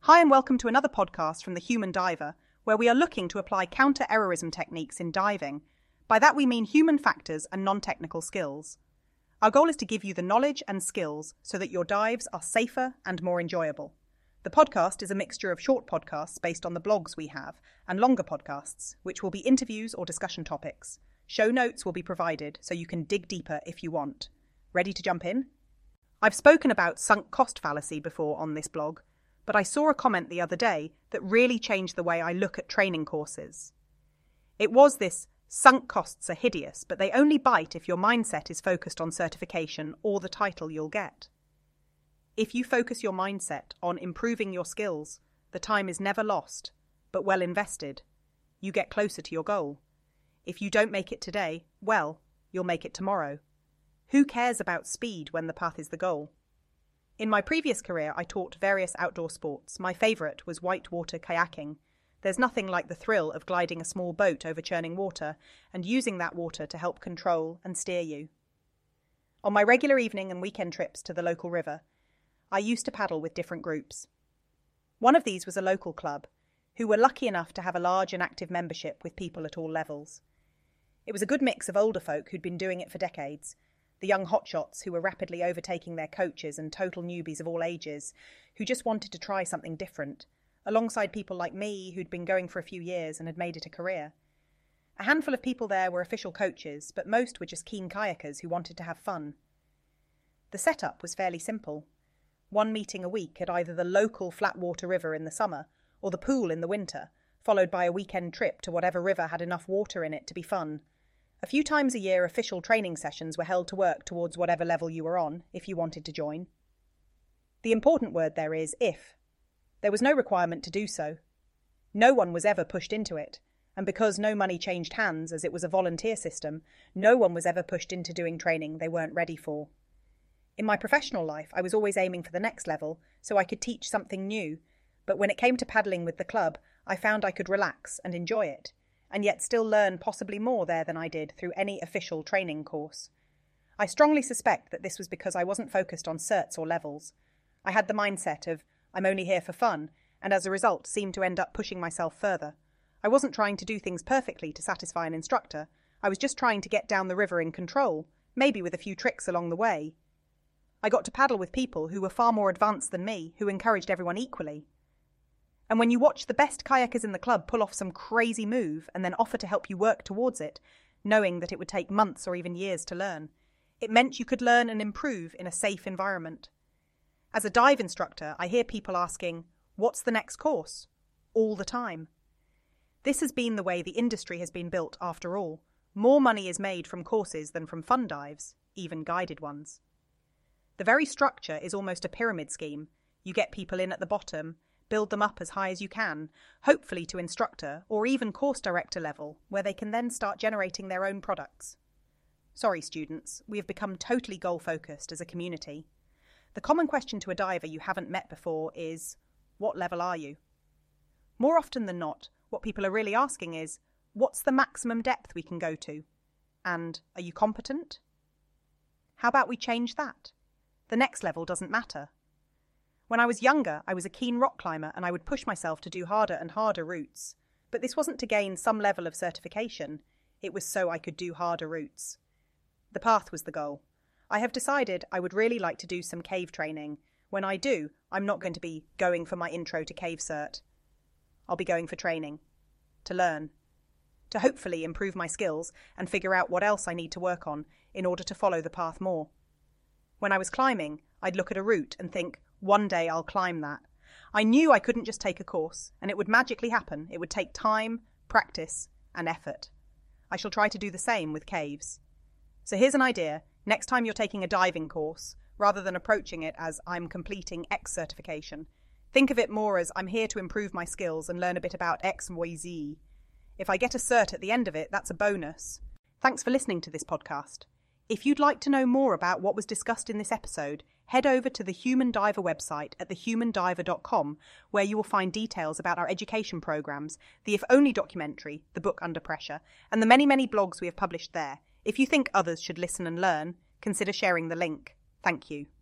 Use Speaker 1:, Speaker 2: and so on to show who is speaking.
Speaker 1: Hi and welcome to another podcast from The Human Diver, where we are looking to apply counter-errorism techniques in diving. By that we mean human factors and non-technical skills. Our goal is to give you the knowledge and skills so that your dives are safer and more enjoyable. The podcast is a mixture of short podcasts based on the blogs we have, and longer podcasts, which will be interviews or discussion topics. Show notes will be provided so you can dig deeper if you want. Ready to jump in? I've spoken about sunk cost fallacy before on this blog, but I saw a comment the other day that really changed the way I look at training courses. It was this: sunk costs are hideous, but they only bite if your mindset is focused on certification or the title you'll get. If you focus your mindset on improving your skills, the time is never lost, but well invested. You get closer to your goal. If you don't make it today, well, you'll make it tomorrow. Who cares about speed when the path is the goal? In my previous career, I taught various outdoor sports. My favourite was whitewater kayaking. There's nothing like the thrill of gliding a small boat over churning water and using that water to help control and steer you. On my regular evening and weekend trips to the local river, I used to paddle with different groups. One of these was a local club, who were lucky enough to have a large and active membership with people at all levels. It was a good mix of older folk who'd been doing it for decades, the young hotshots who were rapidly overtaking their coaches, and total newbies of all ages who just wanted to try something different, alongside people like me who'd been going for a few years and had made it a career. A handful of people there were official coaches, but most were just keen kayakers who wanted to have fun. The setup was fairly simple. One meeting a week at either the local flatwater river in the summer or the pool in the winter, followed by a weekend trip to whatever river had enough water in it to be fun. A few times a year, official training sessions were held to work towards whatever level you were on, if you wanted to join. The important word there is if. There was no requirement to do so. No one was ever pushed into it, and because no money changed hands as it was a volunteer system, no one was ever pushed into doing training they weren't ready for. In my professional life, I was always aiming for the next level, so I could teach something new, but when it came to paddling with the club, I found I could relax and enjoy it, and yet still learn possibly more there than I did through any official training course. I strongly suspect that this was because I wasn't focused on certs or levels. I had the mindset of, I'm only here for fun, and as a result seemed to end up pushing myself further. I wasn't trying to do things perfectly to satisfy an instructor. I was just trying to get down the river in control, maybe with a few tricks along the way. I got to paddle with people who were far more advanced than me, who encouraged everyone equally. And when you watch the best kayakers in the club pull off some crazy move and then offer to help you work towards it, knowing that it would take months or even years to learn, it meant you could learn and improve in a safe environment. As a dive instructor, I hear people asking, what's the next course? All the time. This has been the way the industry has been built after all. More money is made from courses than from fun dives, even guided ones. The very structure is almost a pyramid scheme. You get people in at the bottom, build them up as high as you can, hopefully to instructor or even course director level, where they can then start generating their own products. Sorry, students, we have become totally goal-focused as a community. The common question to a diver you haven't met before is, what level are you? More often than not, what people are really asking is, what's the maximum depth we can go to? And are you competent? How about we change that? The next level doesn't matter. When I was younger, I was a keen rock climber and I would push myself to do harder and harder routes. But this wasn't to gain some level of certification. It was so I could do harder routes. The path was the goal. I have decided I would really like to do some cave training. When I do, I'm not going to be going for my intro to cave cert. I'll be going for training. To learn. To hopefully improve my skills and figure out what else I need to work on in order to follow the path more. When I was climbing, I'd look at a route and think, one day I'll climb that. I knew I couldn't just take a course, and it would magically happen. It would take time, practice, and effort. I shall try to do the same with caves. So here's an idea. Next time you're taking a diving course, rather than approaching it as I'm completing X certification, think of it more as I'm here to improve my skills and learn a bit about X, Y, Z. If I get a cert at the end of it, that's a bonus. Thanks for listening to this podcast. If you'd like to know more about what was discussed in this episode, head over to the Human Diver website at thehumandiver.com, where you will find details about our education programs, the If Only documentary, The Book Under Pressure, and the many, many blogs we have published there. If you think others should listen and learn, consider sharing the link. Thank you.